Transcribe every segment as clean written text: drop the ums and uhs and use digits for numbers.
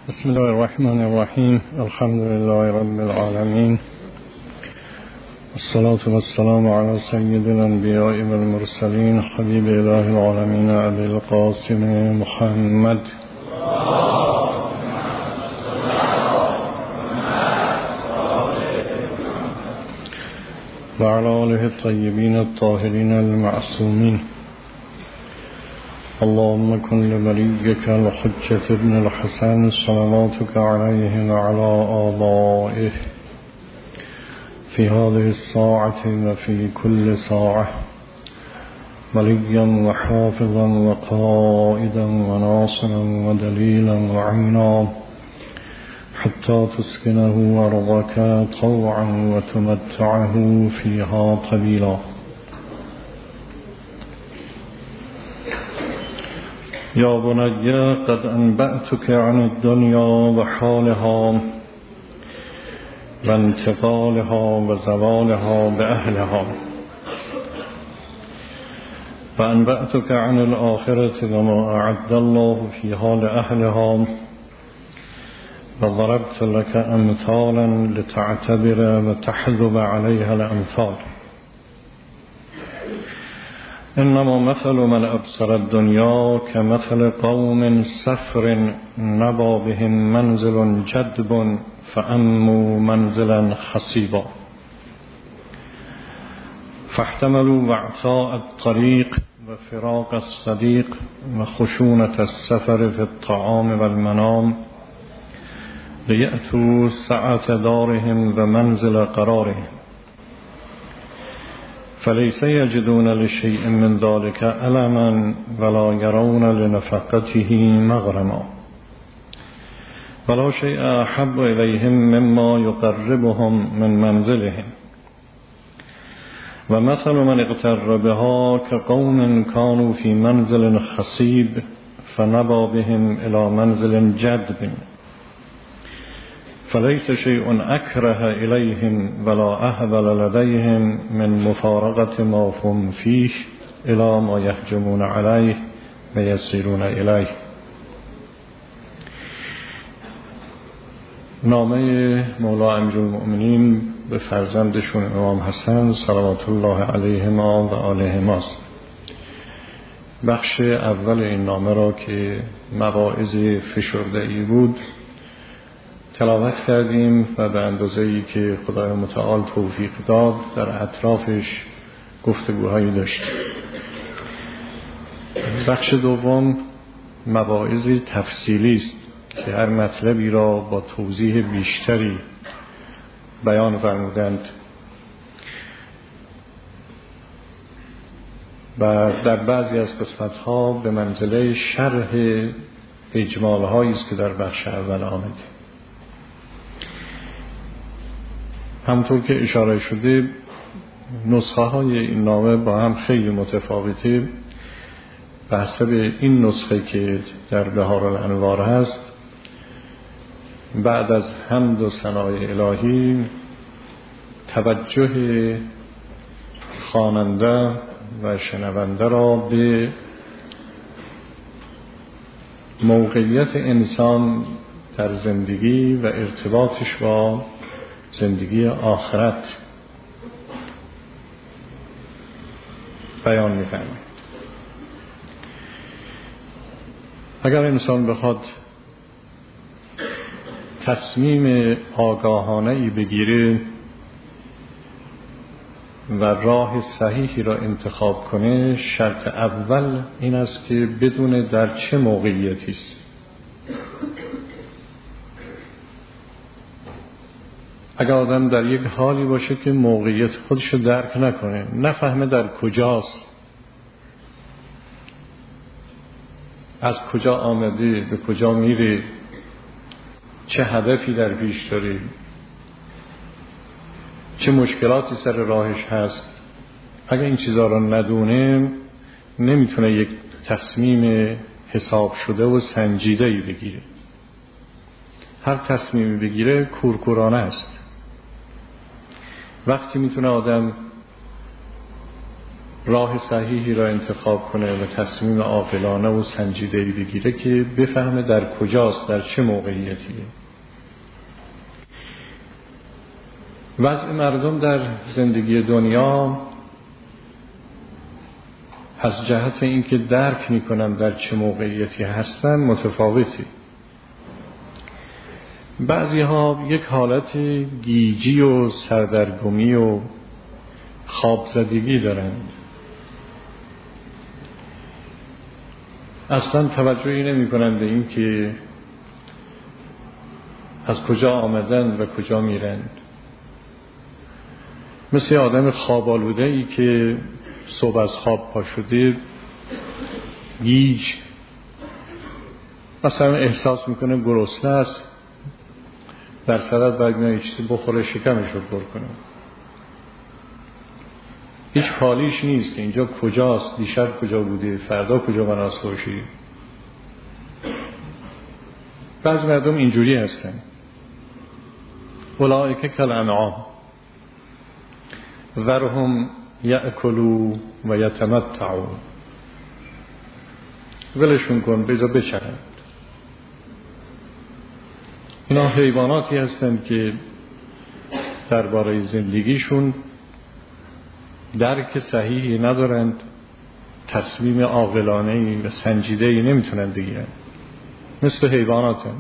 بسم الله الرحمن الرحیم. الحمد لله رب العالمین، الصلاة والسلام على سید الانبیاء والمرسلین، حبیب اله العالمین ابی القاسم محمد و علی آله الطیبین الطاهرین المعصومین. اللهم كن لوليك الحجة ابن الحسن صلواتك عليه وعلى آبائه في هذه الساعة وفي كل ساعة وليا وحافظا وقائدا وناصرا ودليلا وعينا حتى تسكنه أرضك طوعا وتمتعه فيها طويلا. يا بني قد أنبأتك عن الدنيا وحالها وانتقالها وزوالها بأهلها، وأنبأتك عن الآخرة وما أعد الله فيها لأهلها، وضربت لك أمثالا لتعتبر وتحذب عليها الأمثال. إنما مثل من أبصر الدنيا كمثل قوم سفر نبا بهم منزل جدب فأموا منزلا خصيبا فاحتملوا وعثاء الطريق وفراق الصديق وخشونة السفر في الطعام والمنام ليأتوا سعة دارهم ومنزل قرارهم، فليس يجدون لشيء من ذلك ألما ولا يرون لنفقته مغرما، ولا شيء أحب إليهم مما يقربهم من منزلهم. ومثل من اغتر بها كقوم كانوا في منزل خصيب فنبا بهم إلى منزل جدب، فليس شيء أكره إليهم ولا أهبل لديهم من مفارقة ما هم فيه إلى ما يهجمون عليه ويسيرون إليه. نامه مولا امیرالمؤمنین به فرزندشون امام حسن صلوات الله علیهما و آلهما است. بخش اول این نامه را که مواعظ فشرده‌ای بود تلاوت کردیم و به اندازه‌ای که خدای متعال توفیق داد در اطرافش گفتگوهایی داشتیم. بخش دوم مواعظ تفصیلی است که هر مطلبی را با توضیح بیشتری بیان فرمودند و در بعضی از قسمت‌ها به منزله شرح اجمال‌هایی است که در بخش اول آمده. همونطور که اشاره شده نسخه های این نامه با هم خیلی متفاوته. به حسب این نسخه که در بهار الانوار هست، بعد از حمد و ثنای الهی توجه خواننده و شنونده را به موقعیت انسان در زندگی و ارتباطش با زندگی آخرت بیان می‌فرماید. اگر انسان بخواد تصمیم آگاهانه‌ای بگیره و راه صحیحی را انتخاب کنه، شرط اول این است که بدونه در چه موقعیتی است. اگر آدم در یک حالی باشه که موقعیت خودش رو درک نکنه، نفهمه در کجاست، از کجا آمده، به کجا میره، چه هدفی در پیش داره، چه مشکلاتی سر راهش هست، اگر این چیزا رو ندونه نمیتونه یک تصمیم حساب شده و سنجیده‌ای بگیره. هر تصمیمی بگیره کورکورانه است. وقتی میتونه آدم راه صحیحی را انتخاب کنه و تصمیم عاقلانه و سنجیده‌ای بگیره که بفهمه در کجاست، در چه موقعیتیه. وضع مردم در زندگی دنیا از جهت اینکه درک میکنن در چه موقعیتی هستن متفاوتی. بعضی ها یک حالت گیجی و سردرگمی و خوابزدگی دارند، اصلا توجهی نمی کنند به این که از کجا آمدند و کجا میرند. مثل آدم خواب آلوده‌ای که صبح از خواب پا شده گیج، مثلا احساس میکنه گرسنه است، در صدد باید میاد چیزی بخوره شکمش رو پر کنه. هیچ حالیش نیست که اینجا کجاست، دیشب کجا بوده، فردا کجا بناست باشی. بعض مردم اینجوری هستن. اولئک کالانعام ذرهم یأکلوا و یتمتعوا، ولشون کن بذار بچرند. اینا حیواناتی هستند که درباره زندگیشون درک صحیحی ندارند، تصمیم عاقلانه‌ای و سنجیده‌ای نمیتونن بگیرن. مثل حیواناتن.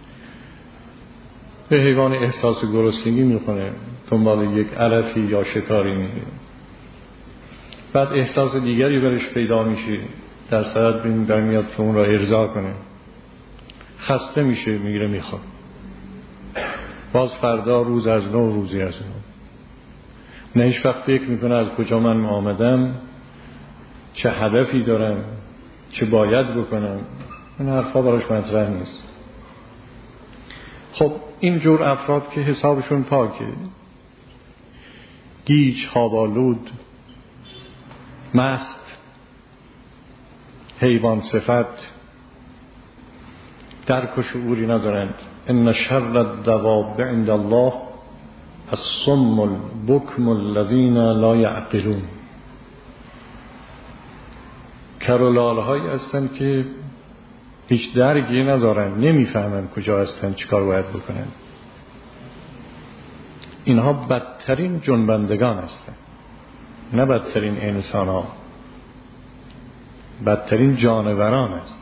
به حیوان احساس گرسنگی میکنه، دنبال یک علفی یا شکاری میره، بعد احساس دیگری برش پیدا میشه، در صدد برمیاد که اون را ارضا کنه، خسته میشه میگیره میخواد، باز فردا روز از نو روزی از نو. نه هیچ وقت فکر میکنه از کجا من آمدم، چه هدفی دارم، چه باید بکنم. این حرفا براش مطرح نیست. خب این جور افراد که حسابشون پاکه، گیج، خواب‌آلود، مست، حیوان صفت، درک و شعوری ندارند. ان شر الدواب عند الله الصم البکم الذین لا یعقلون. کرولال هایی هستند که هیچ درکی ندارن، نمیفهمن کجا هستن، چیکار باید بکنن. اینها بدترین جنبندگان هستند، نه بدترین انسان ها، بدترین جانوران هستند.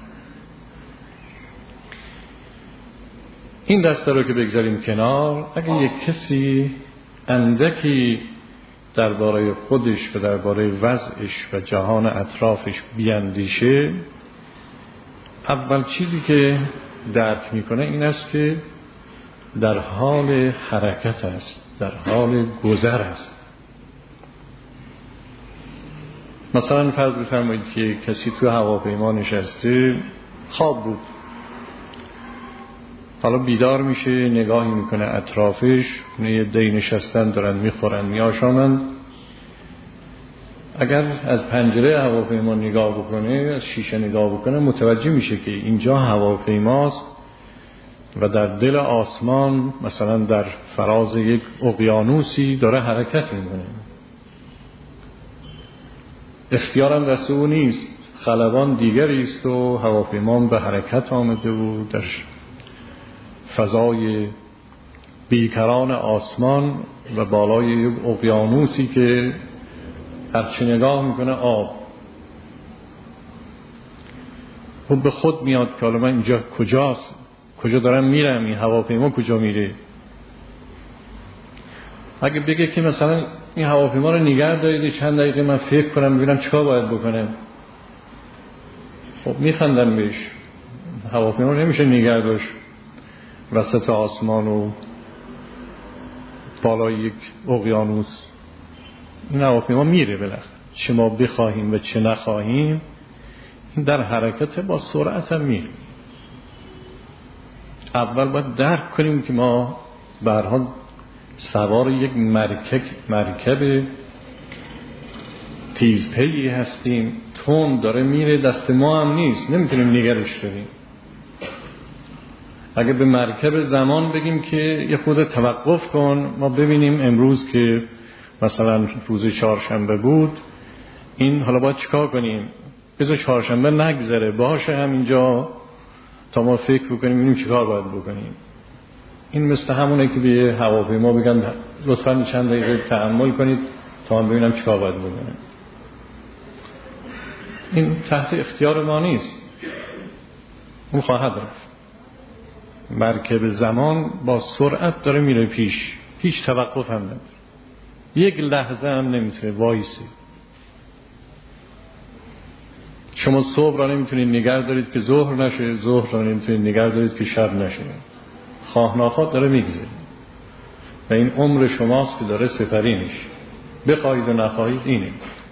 این دسته رو که بگذاریم کنار، اگه یک کسی اندکی درباره خودش و درباره وضعش و جهان اطرافش بیاندیشه، اول چیزی که درک میکنه این است که در حال حرکت است، در حال گذر است. مثلا فرض بفرمایید که کسی تو هواپیما نشسته، خواب بود، حالا بیدار میشه، نگاهی میکنه اطرافش، یه دی نشستن دارن میخورن میآشامن. اگر از پنجره هواپیما نگاه بکنه، از شیشه نگاه بکنه، متوجه میشه که اینجا هواپیماست و در دل آسمان، مثلا در فراز یک اقیانوسی داره حرکت میکنه. اختیارم دست او نیست، خلبان دیگری است و هواپیما به حرکت آمده و در فضای بیکران آسمان و بالای یک اقیانوسی که هرچی نگاه میکنه آب. خب به خود میاد که حالا من اینجا کجاست، کجا دارم میرم، این هواپیما کجا میره. اگه بگه که مثلا این هواپیما رو نگه دارید چند دقیقه من فکر کنم ببینم چیکار باید بکنم، خب میخندن بهش. هواپیما نمیشه نگه داشت وسط آسمان و بالای یک اقیانوس. این هواپیما میره بالاخره، چه ما بخواهیم و چه نخواهیم این در حرکت با سرعت هم میره. اول باید درک کنیم که ما به هر حال سوار یک مرکب تیزپیی هستیم، تون داره میره، دست ما هم نیست، نمیتونیم نگرش داریم. اگه به مرکب زمان بگیم که یه خود توقف کن، ما ببینیم امروز که مثلا روز چهارشنبه بود، این حالا باید چیکار کنیم؟ بذار چهارشنبه نگذره باشه همینجا تا ما فکر بکنیم ببینیم چیکار باید بکنیم. این مثل همونه که به هواپیما بگن لطفاً چند دقیقه تأمل کنید تا من ببینم چیکار باید بکنیم. این تحت اختیار ما نیست، اون خواهد رفت. مرکب زمان با سرعت داره میره پیش، هیچ توقف هم نداره، یک لحظه هم نمیتونه وایسه. شما صبح را نمیتونید نگه دارید که ظهر نشه، ظهر را نمیتونید نگه دارید که شب نشه. خواه ناخواه داره میگذره و این عمر شماست که داره سپری میشه، بخواهید و نخواهید. اینه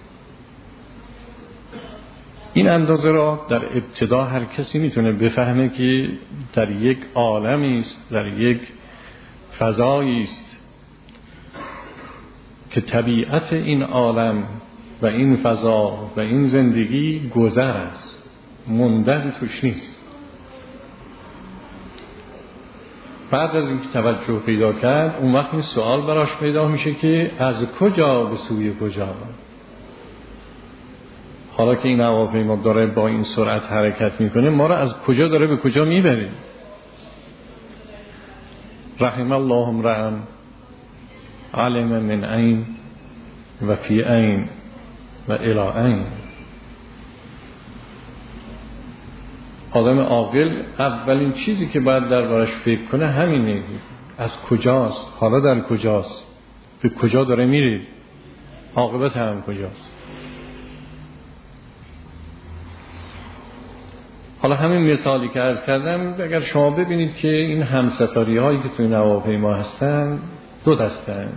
این اندازه را در ابتدا هر کسی میتونه بفهمه که در یک عالمی است، در یک فضایی است که طبیعت این عالم و این فضا و این زندگی گذر است، موندن توش نیست. بعد از اینکه توجه پیدا کرد اون وقت این سوال براش پیدا میشه که از کجا به سوی کجا؟ حالا که این هواپیما داره با این سرعت حرکت میکنه، ما را از کجا داره به کجا میبره؟ رحم الله امرأ علم من عین و فی عین و الی عین. آدم عاقل اولین چیزی که باید دربارش فکر کنه همینه، از کجاست، حالا در کجاست، به کجا داره میره، عاقبت هم کجاست. حالا همین مثالی که عرض کردم، اگر شما ببینید که این همسفری هایی که توی هواپیما هستن دو دستن.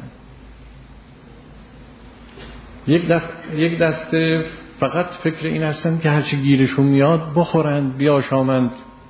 یک دسته فقط فکر این هستن که هرچی گیرشون میاد بخورند بیاشامند،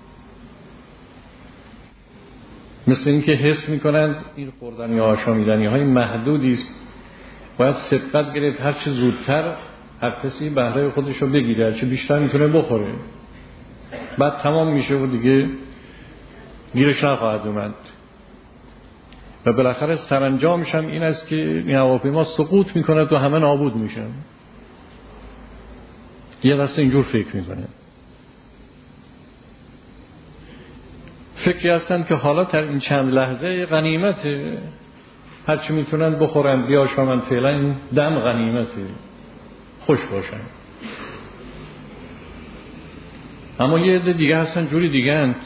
مثل این که حس میکنند این خوردن یا آشامیدنی های محدودی است، باید سبقت گرفت هرچی زودتر هر کسی بهره خودش رو بگیره، هرچی بیشتر میتونه بخوره، بعد تمام میشه و دیگه گیرش نخواهد اومد. و بالاخره سرانجامش هم این است که این هواپیما سقوط میکنه و همه نابود میشن. یه دسته اینجور فکر میکنه، فکری هستن که حالا در این چند لحظه غنیمته، هرچی میتونن بخورن بیاشامن، فعلا این دم غنیمته، خوش باشن. اما یه عده دیگه هستن جوری دیگه اند.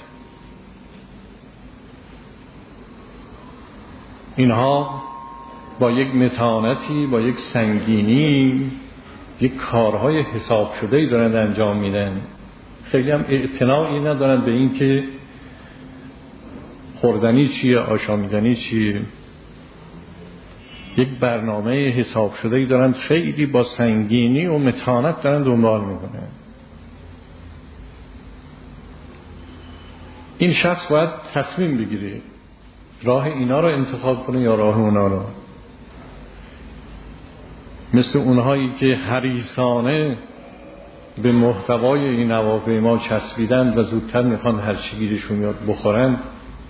اینها با یک متانتی، با یک سنگینی، یک کارهای حساب شده‌ای دارن انجام میدن. خیلی هم اعتنایی ندارن به این که خوردنی چیه، آشامیدنی چیه. یک برنامه حساب شده‌ای دارن، خیلی با سنگینی و متانت دارن دنبال میکنن. این شخص باید تصمیم بگیره راه اینا رو انتخاب کنه یا راه اونا رو. مثل اونهایی که حریصانه به محتوای این هواپیما چسبیدند و زودتر میخوان هر چی گیرشون میاد بخورند،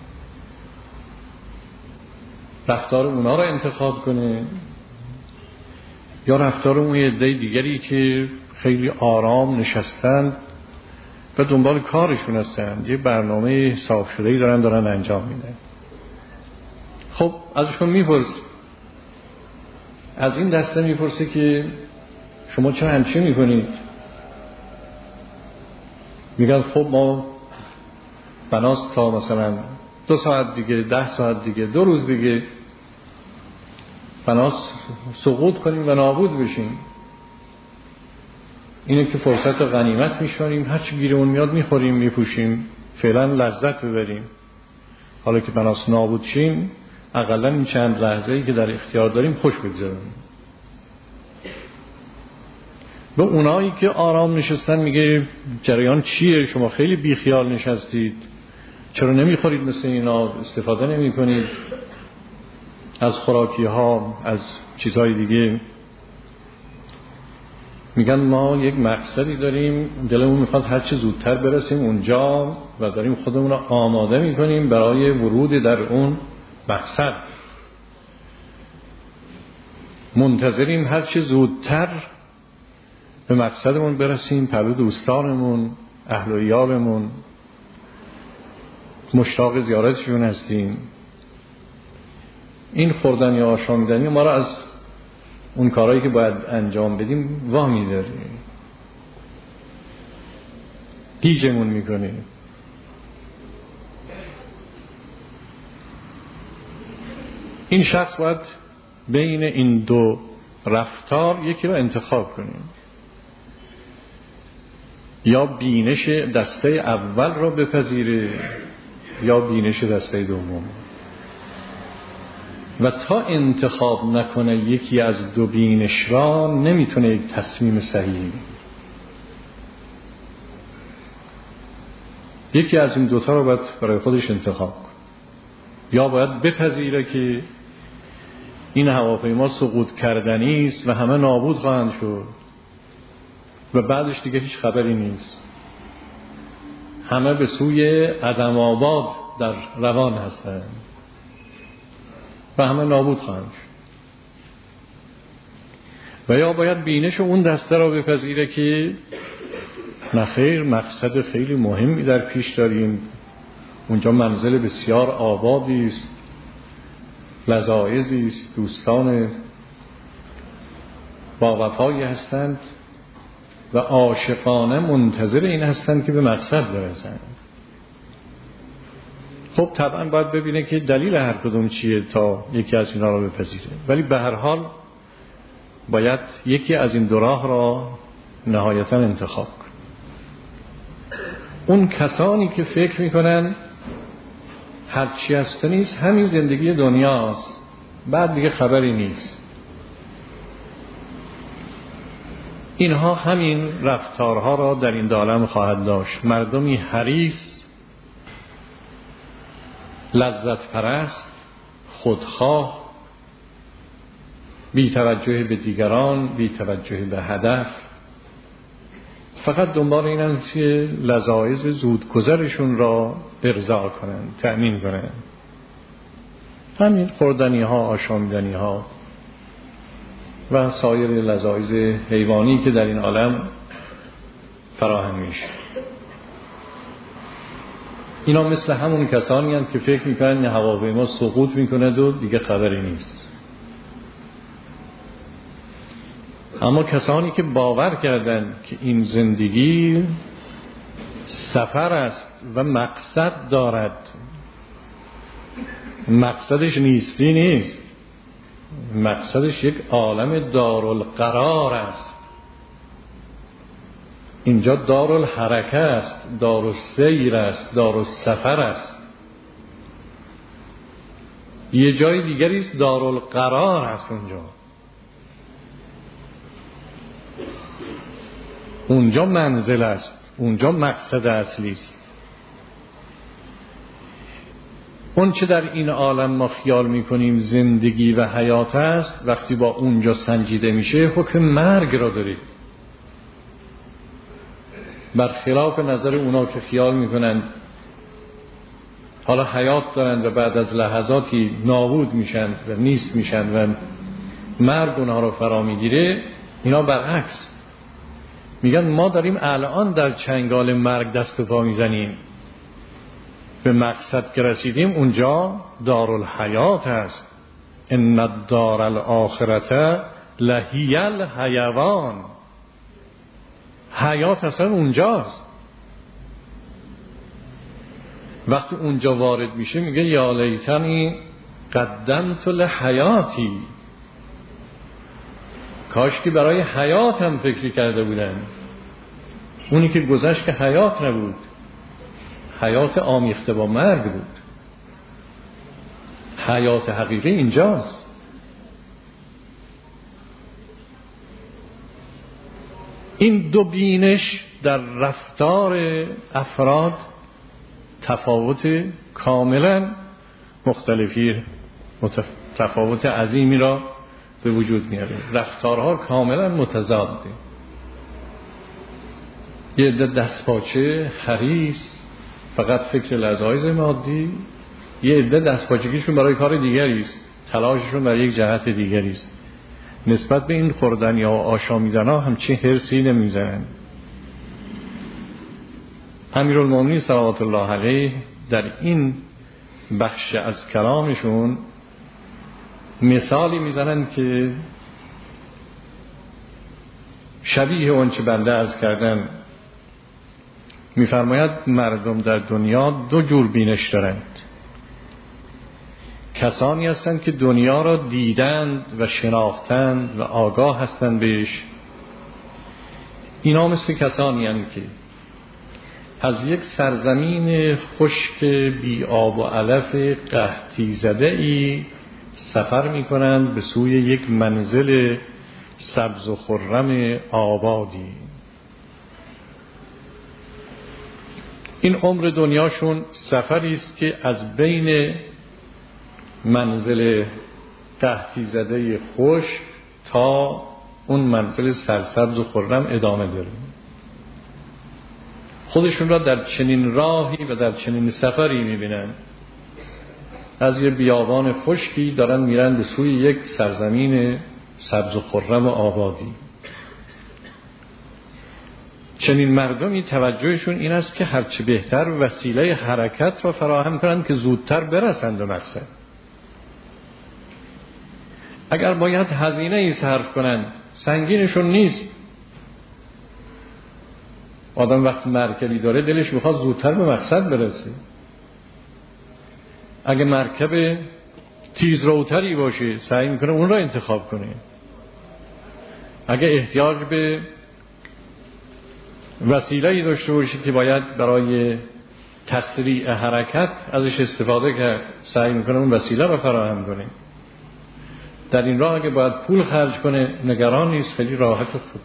رفتار اونا رو انتخاب کنه یا رفتار اون عده دیگری که خیلی آرام نشستند و دنبال کارشون هستند، یه برنامه حساب شده‌ای دارن انجام میدن. خب ازشون میپرس، از این دسته میپرسه که شما چرا همچین میکنید؟ میگن خب ما بناست تا مثلا 2 ساعت دیگه، 10 ساعت دیگه، 2 روز دیگه بناست سقوط کنیم و نابود بشیم. اینه که فرصت غنیمت میشماریم، هرچی گیرمون میاد میخوریم میپوشیم، فعلا لذت ببریم. حالا که بناست نابود شیم، اقلا این چند لحظه‌ای که در اختیار داریم خوش بگذاریم. به اونایی که آرام نشستن میگه جریان چیه؟ شما خیلی بیخیال نشستید، چرا نمیخورید مثل اینا، استفاده نمی کنید از خوراکی ها، از چیزهای دیگه؟ میگن ما یک مقصدی داریم، دلمون میخواد هر چه زودتر برسیم اونجا و داریم خودمون رو آماده میکنیم برای ورود در اون مقصد. منتظریم هر چه زودتر به مقصدمون برسیم، پرو دوستانمون، اهل و عیالمون، مشتاق زیارتشون هستیم. این خوردن یا آشامیدنی ما را از اون کارهایی که باید انجام بدیم وامی داره، گیجمون میکنه. این شخص باید بین این دو رفتار یکی رو انتخاب کنیم، یا بینش دسته اول رو بپذیره یا بینش دسته دوم. و تا انتخاب نکنه یکی از دو بینش را نمیتونه یک تصمیم صحیحی. یکی از این دوتا رو باید برای خودش انتخاب کنه، یا باید بپذیره که این هواپیما سقوط کردنی است و همه نابود خواهند شد و بعدش دیگه هیچ خبری نیست، همه به سوی عدم آباد در روان هستند و همه نابود خواهند شد. و یا باید بینش اون دسته را بپذیره که نخیر، مقصد خیلی مهمی در پیش داریم، اونجا منزل بسیار آبادی است، لذایذی است، دوستان با وفایی هستند و عاشقانه منتظر این هستند که به مقصد برسند. خب طبعا باید ببینه که دلیل هر کدوم چیه تا یکی از اینا را بپذیره، ولی به هر حال باید یکی از این دو راه را نهایتا انتخاب کنه. اون کسانی که فکر میکنن هرچی هست نیست، همین زندگی دنیاست، بعد دیگه خبری نیست، اینها همین رفتارها را در این عالم خواهد داشت. مردمی حریص، لذت پرست، خودخواه، بی توجه به دیگران، بی توجه به هدف، فقط دنبال اینند که لذایذ زودگذرشون را ارضا کنند، تأمین کنند. همین خوردنی ها، آشامیدنی ها و سایر لذایذ حیوانی که در این عالم فراهم میشه. اینا مثل همون کسانی هستند که فکر میکنن یه هواپیما سقوط میکنه و دیگه خبری نیست. اما کسانی که باور کردند که این زندگی سفر است و مقصد دارد، مقصدش نیستی نیست، مقصدش یک عالم دارالقرار است، اینجا دارالحرکه است، دارالسیر است، دارالسفر است. یه جای دیگری است دارالقرار است، اونجا منزل است، اونجا مقصد اصلی است. اون چه در این عالم ما خیال میکنیم زندگی و حیات است، وقتی با اونجا سنجیده میشه حکم مرگ را دارید. برخلاف نظر اونا که خیال میکنند حالا حیات دارند و بعد از لحظاتی نابود میشند و نیست میشند و مرگ اونها رو فرا میگیره، اینا برعکس میگن ما داریم الان در چنگال مرگ دست و پا میزنیم، به مقصد که رسیدیم اونجا دارالحیات است. ان الدار الاخرة لهی الحیوان، حیات اصلا اونجاست. وقتی اونجا وارد میشه میگه یا لیتنی قدمت لحیاتی، کاش که برای حیات هم فکری کرده بودن. اونی که گذشت که حیات نبود، حیات آمیخته با مرگ بود. حیات حقیقی اینجاست. این دو بینش در رفتار افراد تفاوت کاملا مختلفی، تفاوت عظیمی را به وجود میاره. رفتارها کاملا متضاده. یه عده دستپاچه، حریص، فقط فکر لذایذ مادی. یه عده دستپاچگیشون برای کار دیگری است، تلاششون برای یک جهت دیگری است. نسبت به این خوردن یا آشامیدن ها همچین حرصی نمیزنن. امیرالمومنین صلوات الله علیه در این بخش از کلامشون مثالی میزنن که شبیه اون چه بنده عرض کردم. میفرماید مردم در دنیا دو جور بینش دارند. کسانی هستند که دنیا را دیدند و شناختند و آگاه هستند بهش. اینا مثل کسانی هستند که از یک سرزمین خشک بی آب و علف قحطی زده ای سفر می کنند به سوی یک منزل سبز و خرم آبادی. این عمر دنیاشون سفری است که از بین منزل قحطی زده خشک تا اون منزل سرسبز و خرم ادامه داره. خودشون را در چنین راهی و در چنین سفری میبینن. از یه بیابان خشکی دارن میرن به سوی یک سرزمین سبز و خرم و آبادی. چنین مردمی توجهشون این است که هرچه بهتر وسیله حرکت را فراهم کنند که زودتر برسند به مقصد. اگر باید هزینه ای صرف کنند سنگینشون نیست. آدم وقتی مرکبی داره دلش میخواد زودتر به مقصد برسه. اگه مرکب تیزروتری باشه سعی میکنه اون را انتخاب کنه. اگه احتیاج به وسیله‌ای داشته باشه که باید برای تسریع حرکت ازش استفاده کرد سعی میکنه اون وسیله را فراهم کنه. در این راه اگه باید پول خرج کنه نگران نیست، خیلی راحت و خوب،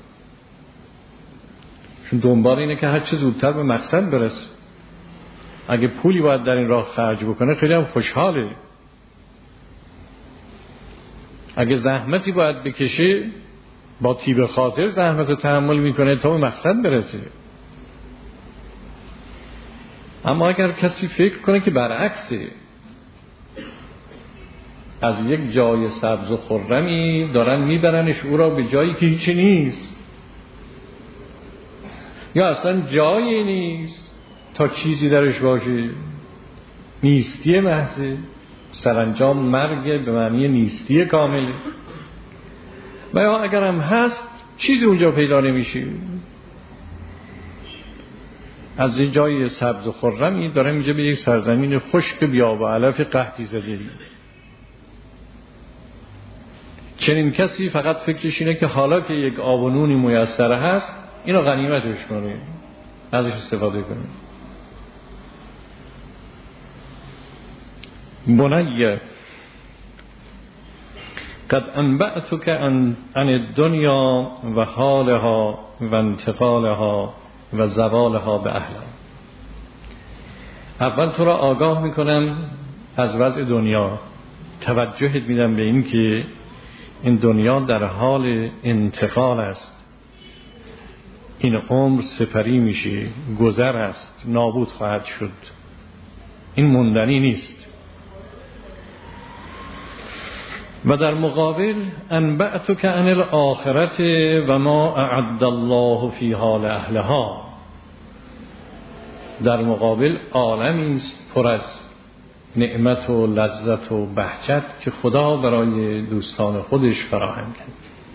چون دنبال اینه که هر چه زودتر به مقصد برسه. اگه پولی باید در این راه خرج بکنه خیلی هم خوشحاله. اگه زحمتی باید بکشه با طیب خاطر زحمت رو تحمل میکنه تا به مقصد برسه. اما اگر کسی فکر کنه که برعکسه، از یک جای سبز و خرمی دارن میبرنش او را به جایی که هیچی نیست یا اصلا جایی نیست تا چیزی درش باشه، نیستی محضه، سرانجام مرگ به معنی نیستی کامل. و یا اگر هم هست چیزی اونجا پیدا نمیشه. از این جای سبز و خرمی داره میجه به یک سرزمین خشک بیاب و علف قحطی زده. چنین کسی فقط فکرش اینه که حالا که یک آب و نونی میسر هست اینو غنیمتش کنه، ازش استفاده کنه. بنی قد انبأتك عن الدنيا و حالها و انتقالها و زوالها به اهلها. اول تو را آگاه میکنم از وضع دنیا، توجهت میدم به این که این دنیا در حال انتقال است. این عمر سپری میشه، گذر است، نابود خواهد شد، این موندنی نیست. و در مقابل انبأتک عن الآخرة و ما اعد الله فیها لأهلها. در مقابل عالمی است پر از نعمت و لذت و بهجت که خدا برای دوستان خودش فراهم کرد.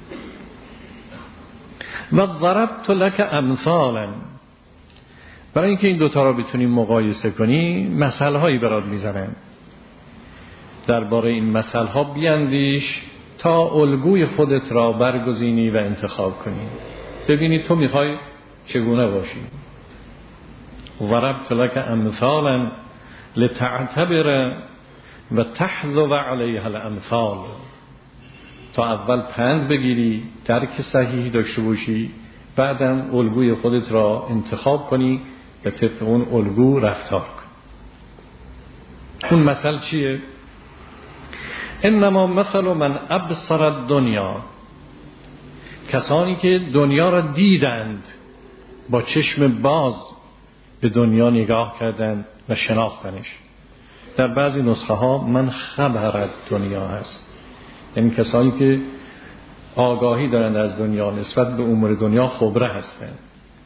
و ضربت لك امثالا، برای اینکه این دوتا را بتونیم مقایسه کنی مثل هایی برات میزنم. درباره این مثل ها بیاندیش تا الگوی خودت را برگزینی و انتخاب کنی، ببینی تو میخوای چگونه باشی. ضربت لك امثالا لتعتبر و تحذو علیها الامثال، تا اول پند بگیری، درک صحیح داشته باشی، بعدم الگوی خودت را انتخاب کنی و طبق اون الگو رفتار کن. اون مثل چیه؟ انما مثل من ابصر الدنیا، کسانی که دنیا را دیدند، با چشم باز به دنیا نگاه کردند و شناختنش. در بعضی نسخه ها من خبر دنیا هست، یعنی کسانی که آگاهی دارند از دنیا، نسبت به امور دنیا خبره هستند.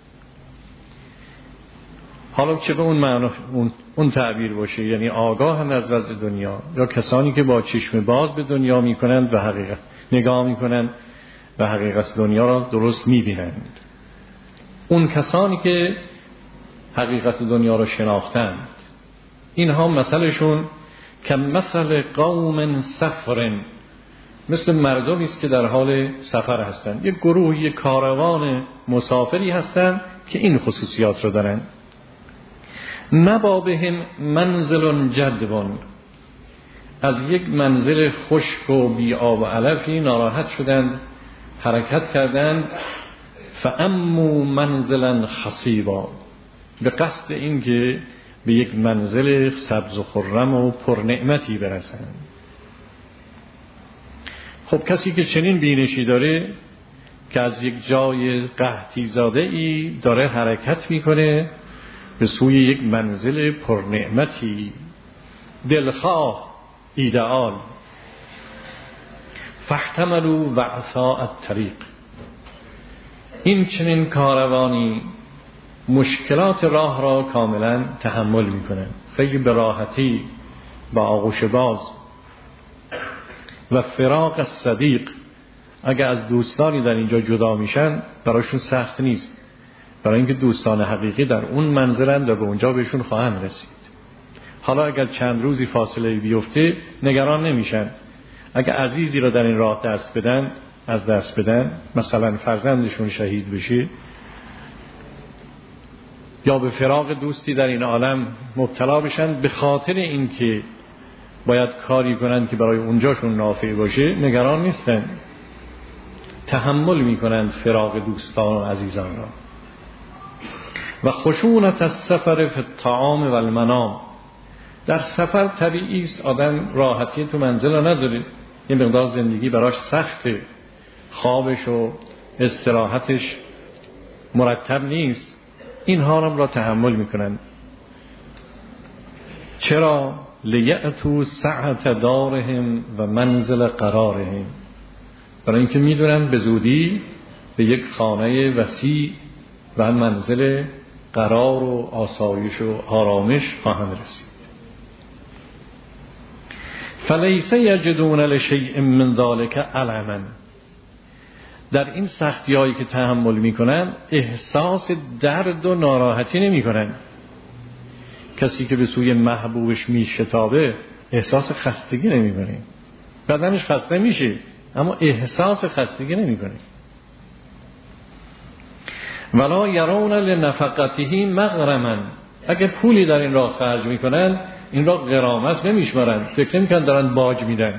حالا چه به اون معنا اون تعبیر باشه، یعنی آگاه هم از وضع دنیا، یا کسانی که با چشم باز به دنیا میکنند و حقیقت نگاه میکنند و حقیقت دنیا را درست میبینند. اون کسانی که حقیقت دنیا را شناختند، اینها مثلشون که مثل قوم سفر، مثل مردمی است که در حال سفر هستند، یک گروه، یک کاروان مسافری هستند که این خصوصیات را دارند. نبا بهم منزل جدبون، از یک منزل خشک و بی آب و علفی ناراحت شدند، حرکت کردند. فامو منزلا خصیبا، به قصد این که به یک منزل سبز و خرم و پرنعمتی برسند. خب کسی که چنین بینشی داره که از یک جای قحطی زاده ای داره حرکت میکنه به سوی یک منزل پرنعمتی، دلخواه، ایدئال. فاحتملوا وعثاء الطریق، این چنین کاروانی مشکلات راه را کاملا تحمل میکنه، خیلی به راحتی، با آغوش باز. و فراق الصدیق، اگر از دوستانی در اینجا جدا میشن براشون سخت نیست، برای اینکه دوستان حقیقی در اون منزلند و به اونجا بهشون خواهند رسید. حالا اگر چند روزی فاصله بیفته نگران نمیشن. اگر عزیزی را در این راه از دست بدن، مثلا فرزندشون شهید بشه یا به فراق دوستی در این عالم مبتلا بشن، به خاطر اینکه باید کاری کنند که برای اونجاشون نافع باشه، نگران نیستن، تحمل میکنند فراق دوستان و عزیزان را. و خشونت السفر فی الطعام و المنام، در سفر طبیعی است آدم راحتی تو منزل نداره، این مقدار زندگی براش سخته، خوابش و استراحتش مرتب نیست، اینها را تحمل میکنند. چرا؟ لیأتوا سعة دارهم و منزل قرارهم، برای اینکه میدونن به زودی به یک خانه وسیع و منزل قرار و آسایش و آرامش خواهند رسید. فلیس یجدون لشیء من ذلک علما، در این سختی‌هایی که تحمل میکنن احساس درد و ناراحتی نمیکنن. کسی که به سوی محبوبش میشتابه احساس خستگی نمیکنه، بدنش خسته میشه اما احساس خستگی نمیکنه. ولا یرون لنفقته مغرما، اگه پولی در این راه خرج میکنن این را غرامت نمیشمارن، فکر نمیکنن دارن باج میدن.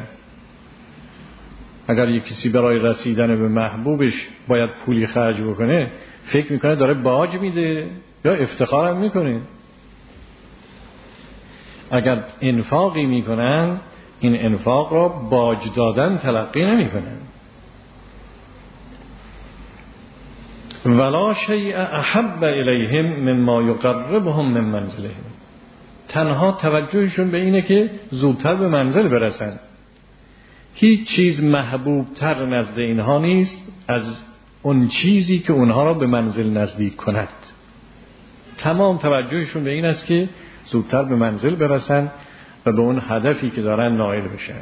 اگر یک کسی برای رسیدن به محبوبش باید پولی خرج بکنه، فکر میکنه داره باج میده یا افتخارم میکنه. اگر انفاقی میکنن این انفاق را باج دادن تلقی نمیکنن. ولا شیء احب الیهم مما یقربهم من منزلهم، تنها توجهشون به اینه که زودتر به منزل برسن. هیچ چیز محبوب تر نزد اینها نیست از اون چیزی که اونها را به منزل نزدیک کند. تمام توجهشون به این است که زودتر به منزل برسن و به اون هدفی که دارن نائل بشن.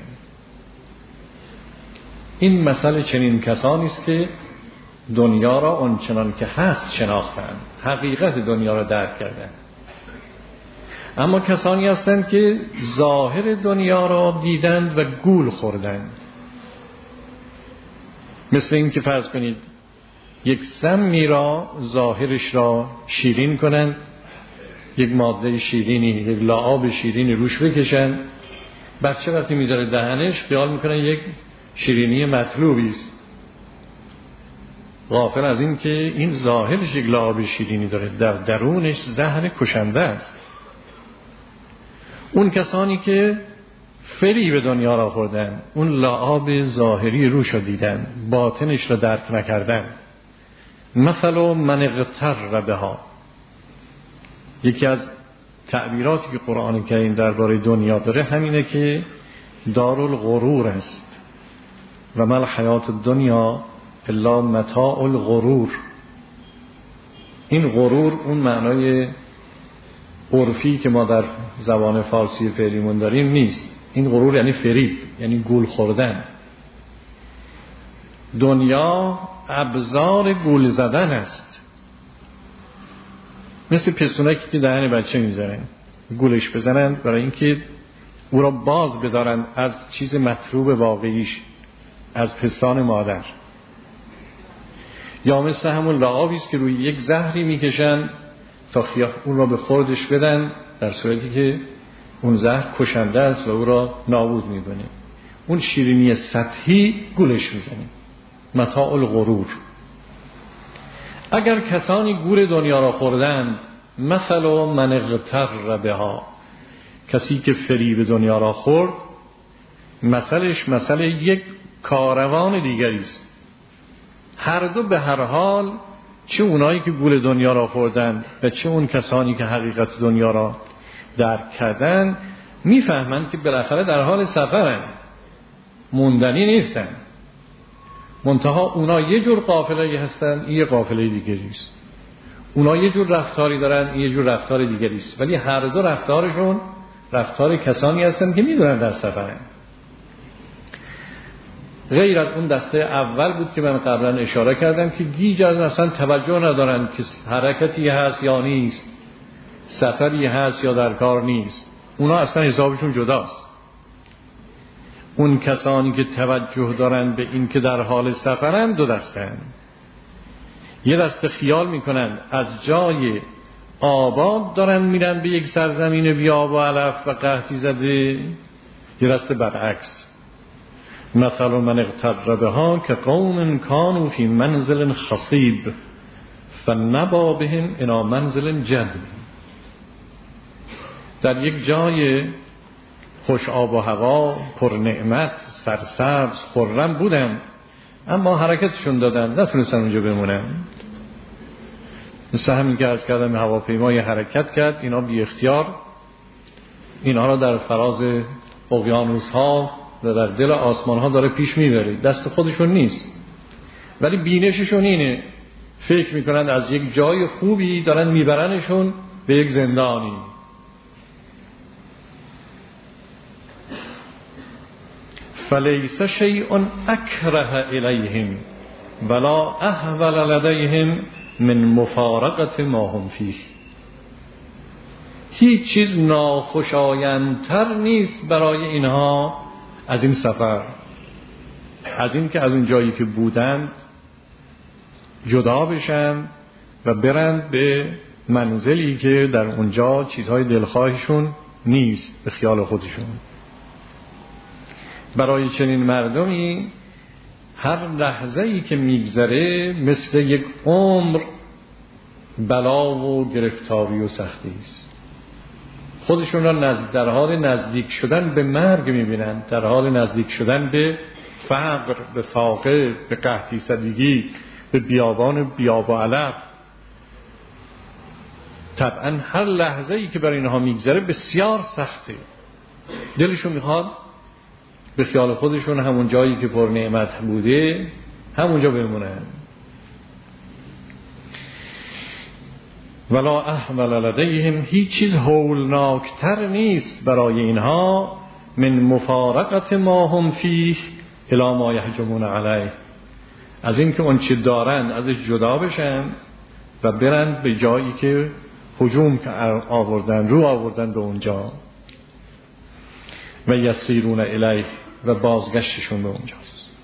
این مسئله چنین کسانی است که دنیا را آنچنان که هست شناختند، حقیقت دنیا را درک کردند. اما کسانی هستند که ظاهر دنیا را دیدند و گول خوردند. مثل این که فرض کنید یک سمی را ظاهرش را شیرین کنند، یک ماده شیرینی، یک لعاب شیرینی روش بکشن، بچه وقتی میذاره دهنش خیال میکنه یک شیرینی مطلوبی است، غافل از این که این ظاهرش یک لعاب شیرینی داره، در درونش زهر کشنده است. اون کسانی که فریب دنیا را خوردن، اون لعاب ظاهری روش را دیدن، باطنش را درک نکردن. مثلا من اغتر بها، یکی از تعبیراتی که قرآن کریم درباره دنیا داره همینه که دارالغرور است. و ما الحیات الدنیا الا متاع الغرور. این غرور اون معنای عرفی که ما در زبان فارسی فعلیمون داریم نیست. این غرور یعنی فریب، یعنی گول خوردن. دنیا ابزار گول زدن است، مثل پستونکی که دهن بچه میزنن، گولش بزنن برای اینکه او را باز بدارن از چیز مطلوب واقعیش، از پستان مادر. یا مثل همون لعابی است که روی یک زهری میکشن تا اون را به خوردش بدن، در صورتی که اون زهر کشنده است و او را نابود میکنه. اون شیرینی سطحی گولش میزنه، متاع الغرور. اگر کسانی گول دنیا را خوردند، مثلا من اغتر بها، کسی که فریب دنیا را خورد، مثلش مثل یک کاروان دیگری است. هر دو به هر حال، چه اونایی که گول دنیا را خوردند و چه اون کسانی که حقیقت دنیا را درک کردند، میفهمند که بالاخره در حال سفرند، موندنی نیستن. منتها اونا یه جور قافله‌ای هستن، این یه قافله دیگری است. اونا یه جور رفتاری دارن، این یه جور رفتار دیگری است. ولی هر دو رفتارشون رفتار کسانی هستن که میدونن در سفرن. غیر از اون دسته اول بود که من قبلا اشاره کردم که گیج از اصلا توجه ندارن که حرکتی هست یا نیست، سفری هست یا در کار نیست. اونا اصلا حسابشون جداست. اون کسانی که توجه دارن به این که در حال سفرن دو دستن. یه دسته خیال میکنن از جای آباد دارن میرن به یک سرزمین بی آب و علف و قحطی زده. یه دسته برعکس، مثلا من اغتر بها که قوم کانوا فی منزل خصیب فنبا بهم الی منزل جد. در یک جای خوش آب و هوا، پر نعمت، سرسبز، خرم بودن، اما حرکتشون دادن، نتونستن اونجا بمونن. مثل همین که از کردم هواپیمای حرکت کرد، اینا بی اختیار اینا را در فراز اقیانوس ها و در دل آسمان ها داره پیش میبره، دست خودشون نیست، ولی بینششون اینه، فکر میکنند از یک جای خوبی دارن میبرنشون به یک زندانی. فلیس شیء اکره الیهم ولا احول لدیهم من مفارقت ما هم فیه. هیچ چیز ناخوشایندتر نیست برای اینها از این سفر، از این که از اون جایی که بودند جدا بشن و برند به منزلی که در اونجا چیزهای دلخواهشون نیست به خیال خودشون. برای چنین مردمی هر لحظه‌ای که میگذره مثل یک عمر بلا و گرفتاری و سختی است. خودشون را در حال نزدیک شدن به مرگ میبینن، در حال نزدیک شدن به فقر، به فاقه، به قحطی زدگی، به بیاب و علف. طبعا هر لحظه‌ای که برای اینها میگذره بسیار سخته. دلشون میخواد به خیال خودشون همون جایی که پر نعمت بوده همونجا بمونن. ولا احول لدیهم، هیچ چیز هولناکتر نیست برای اینها من مفارقت ما هم فیه الی ما یهجمون علیه، از این که اون چی دارن ازش جدا بشن و برن به جایی که هجوم آوردن، رو آوردن به اونجا. و یسیرون الیه، و بازگشتشون به اونجاست.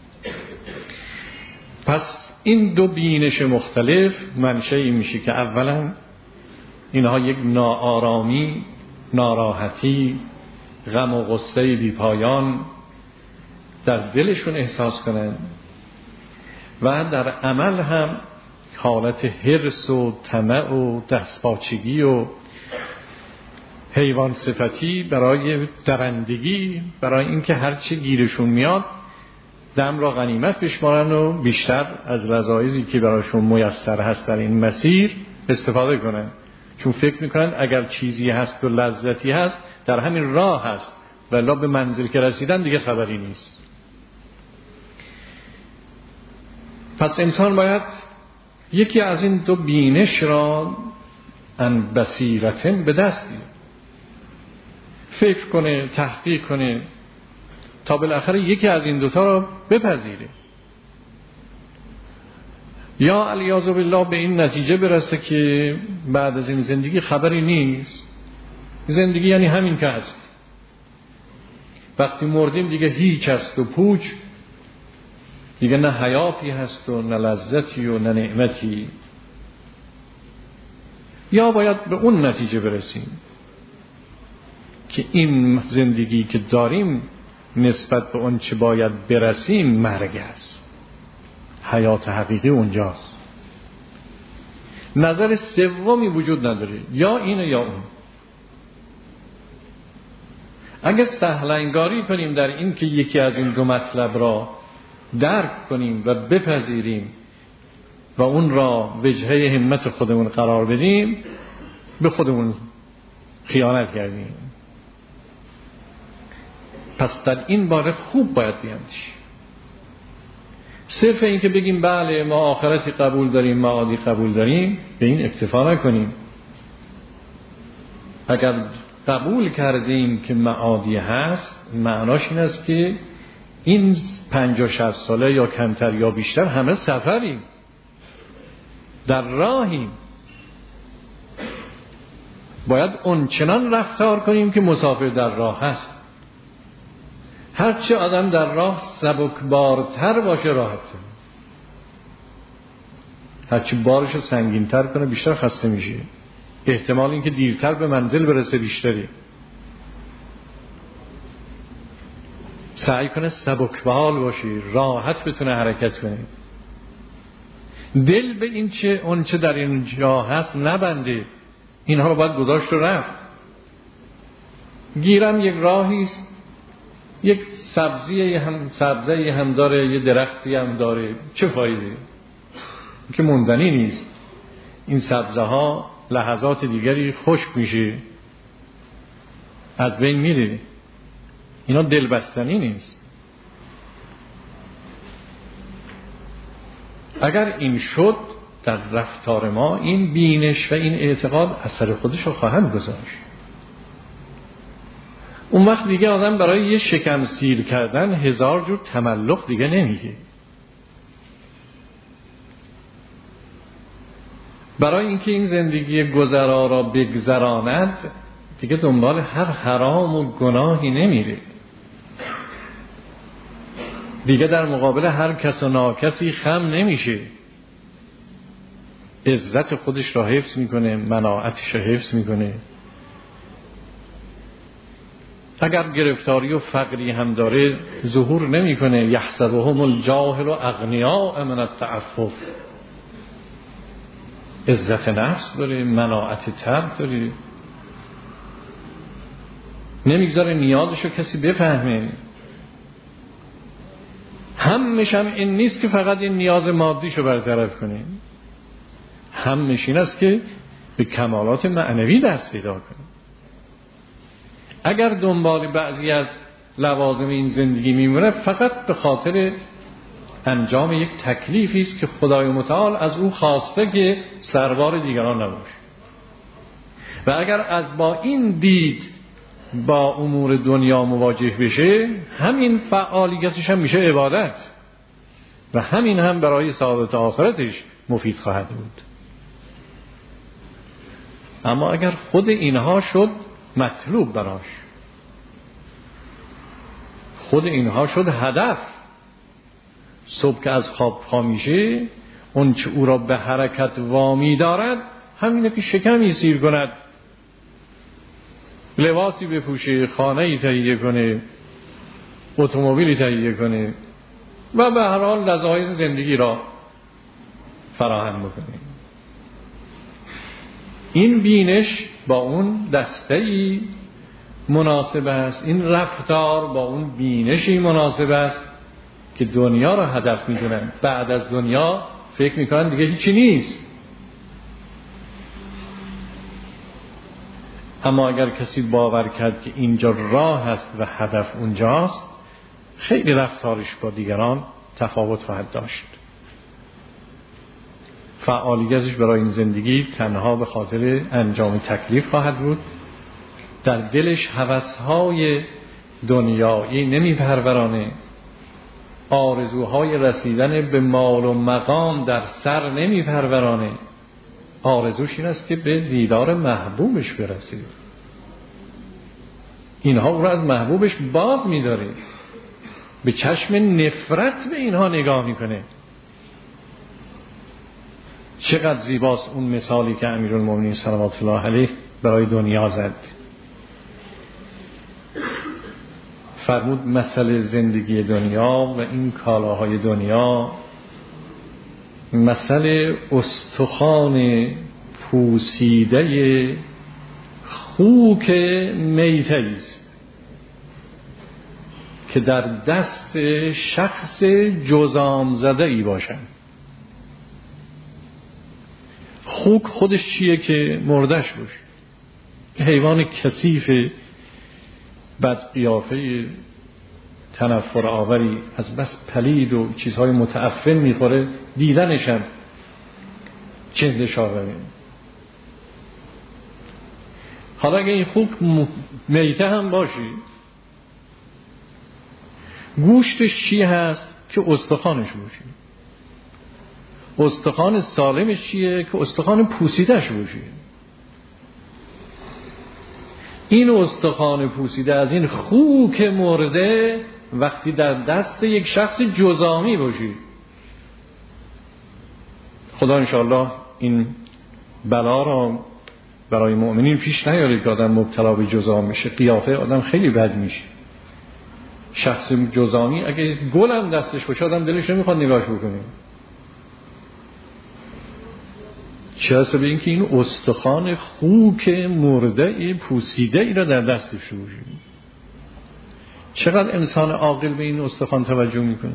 پس این دو بینش مختلف منشأ میشه که اولا اینها یک ناآرامی، ناراحتی، غم و غصه بی پایان در دلشون احساس کنن و در عمل هم حالت حرص و طمع و دستپاچگی و حیوان صفتی برای درندگی، برای اینکه هرچی گیرشون میاد دم را غنیمت بشمارن و بیشتر از رضایزی که براشون میسر هست در این مسیر استفاده کنن، چون فکر میکنن اگر چیزی هست و لذتی هست در همین راه هست، ولی به منزل که رسیدن دیگه خبری نیست. پس انسان باید یکی از این دو بینش را ان بصیرتن به دست بیاره، فکر کنه، تحقیق کنه تا بالاخره یکی از این دوتا را بپذیره، یا علیاذ بالله به این نتیجه برسه که بعد از این زندگی خبری نیست، زندگی یعنی همین که هست، وقتی مردیم دیگه هیچ هست و پوچ، دیگه نه حیاتی هست و نه لذتی و نه نعمتی. یا باید به اون نتیجه برسیم که این زندگی که داریم نسبت به اون چه باید برسیم مرگ است، حیات حقیقی اونجاست. نظر سومی وجود نداره، یا اینه یا اون. اگه سهل انگاری کنیم در این که یکی از این دو مطلب را درک کنیم و بپذیریم و اون را وجهه همت خودمون قرار بدیم، به خودمون خیانت کردیم. پس در این باره خوب باید بیاندیشیم. صرف این که بگیم بله ما آخرتی قبول داریم، معادی قبول داریم، به این اکتفا نکنیم. اگر قبول کردیم که معادی هست، معناش این است که این 50-60 ساله یا کمتر یا بیشتر همه سفریم، در راهیم. باید اونچنان رفتار کنیم که مسافر در راه هست. هرچه آدم در راه سبکبارتر باشه راحته، هرچی بارش رو سنگین‌تر کنه بیشتر خسته میشه، احتمال اینکه دیرتر به منزل برسه بیشتری. سعی کنه سبکبال باشه، راحت بتونه حرکت کنه، دل به این چه اون چه در این جا هست نبنده. اینها رو باید گذاشت و رفت. گیرم یک راهیست، یک سبزه هم داره، یه درختی هم داره، چه فایده؟ که موندنی نیست. این سبزه ها لحظات دیگری خشک میشه، از بین میره. اینا دلبستنی نیست. اگر این شد در رفتار ما، این بینش و این اعتقاد اثر خودش رو خواهد گذاشت. اون وقت دیگه آدم برای یه شکم سیر کردن 1000 جور تملق دیگه نمیگه. برای اینکه این زندگی گذرا را بگذراند دیگه دنبال هر حرام و گناهی نمیره، دیگه در مقابل هر کس و ناکسی خم نمیشه، عزت خودش را حفظ میکنه، مناعتش را حفظ میکنه. اگر گرفتاری و فقری هم داره ظهور نمیکنه. یحسبهم الجاهل اغنیاء من التعفف. عزت نفس داره، مناعت طبع داره، نمیگذاره نیازشو کسی بفهمه. همش هم این نیست که فقط این نیاز مادیشو برطرف کنه، همش این است که به کمالات معنوی دست پیدا کنه. اگر دنبال بعضی از لوازم این زندگی میمونه، فقط به خاطر انجام یک تکلیفی است که خدای متعال از او خواسته که سربار دیگران نباشه. و اگر از با این دید با امور دنیا مواجه بشه، همین فعالیتش هم میشه عبادت و همین هم برای سعادت آخرتش مفید خواهد بود. اما اگر خود اینها شد مطلوب براش، خود اینها شد هدف، صبح که از خواب پا میشه اون چه او را به حرکت وامی دارد همینه که شکمی سیر کند، لباسی بپوشه، خانه‌ای تهیه کنه، اتومبیلی تهیه کنه و به هر حال لذایز زندگی را فراهم بکنه. این بینش با اون دسته‌ای مناسب است، این رفتار با اون بینشی مناسب است که دنیا را هدف می‌دونن. بعد از دنیا فکر می‌کنن دیگه هیچی نیست. اما اگر کسی باور کرد که اینجا راه هست و هدف اونجاست، خیلی رفتارش با دیگران تفاوت خواهد داشت. فعالیتش برای این زندگی تنها به خاطر انجام تکلیف خواهد بود. در دلش هوس‌های دنیایی نمیپرورانه، آرزوهای رسیدن به مال و مقام در سر نمیپرورانه. آرزوش این است که به دیدار محبوبش برسه. اینها او را از محبوبش باز می‌داره، به چشم نفرت به اینها نگاه میکنه. چقدر زیباست اون مثالی که امیرالمومنین صلوات الله علیه برای دنیا زد. فرمود مسئله زندگی دنیا و این کالاهای دنیا مسئله استخوان پوسیده خوک میته است که در دست شخص جزام زده ای باشند. خوک خودش چیه که مردش باشه؟ حیوان کثیف بد قیافه تنفر آوری از بس پلید و چیزهای متعفن میخوره، دیدنشم چندش آوری. حالا اگه این خوک میته هم باشی، گوشتش چی هست که استخوانش باشی؟ استخوان سالمش چیه که استخوان پوسیدهش باشی؟ این استخوان پوسیده از این خوک مرده وقتی در دست یک شخص جزامی باشی، خدا انشاءالله این بلا را برای مؤمنین پیش نیاره که آدم مبتلا به جزام میشه. قیافه آدم خیلی بد میشه. شخص جزامی اگه گل هم دستش باشه آدم دلش نمیخواد نگاهش بکنه. چرا؟ به این که این استخوان خوک مرده پوسیده ای را در دستش باشه. چقدر انسان عاقل به این استخوان توجه میکنه؟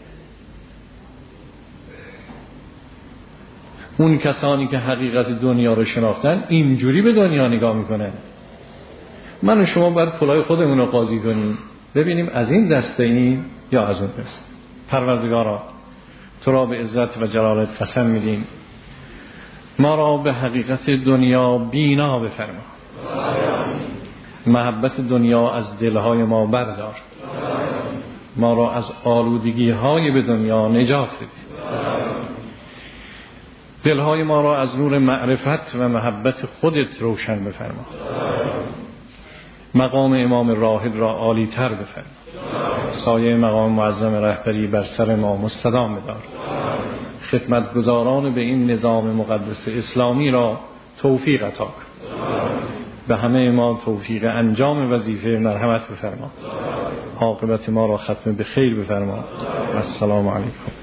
اون کسانی که حقیقت دنیا رو شناختن اینجوری به دنیا نگاه میکنن. من و شما باید کلاه خودمون رو قاضی کنیم، ببینیم از این دسته این یا از اون دسته. پروردگارا تو را به عزت و جلالت قسم میدیم، ما را به حقیقت دنیا بینا بفرما، محبت دنیا از دلهای ما بردار، ما را از آلودگی های به دنیا نجات بده، دلهای ما را از نور معرفت و محبت خودت روشن بفرما، مقام امام راهب را عالی تر بفرما، سایه مقام معظم رهبری بر سر ما مستدام بدار، خدمتگزاران به این نظام مقدس اسلامی را توفیق عطا کن، به همه ما توفیق انجام وظیفه مرحمت بفرما، عاقبت ما را ختم به خیر بفرما. السلام علیکم.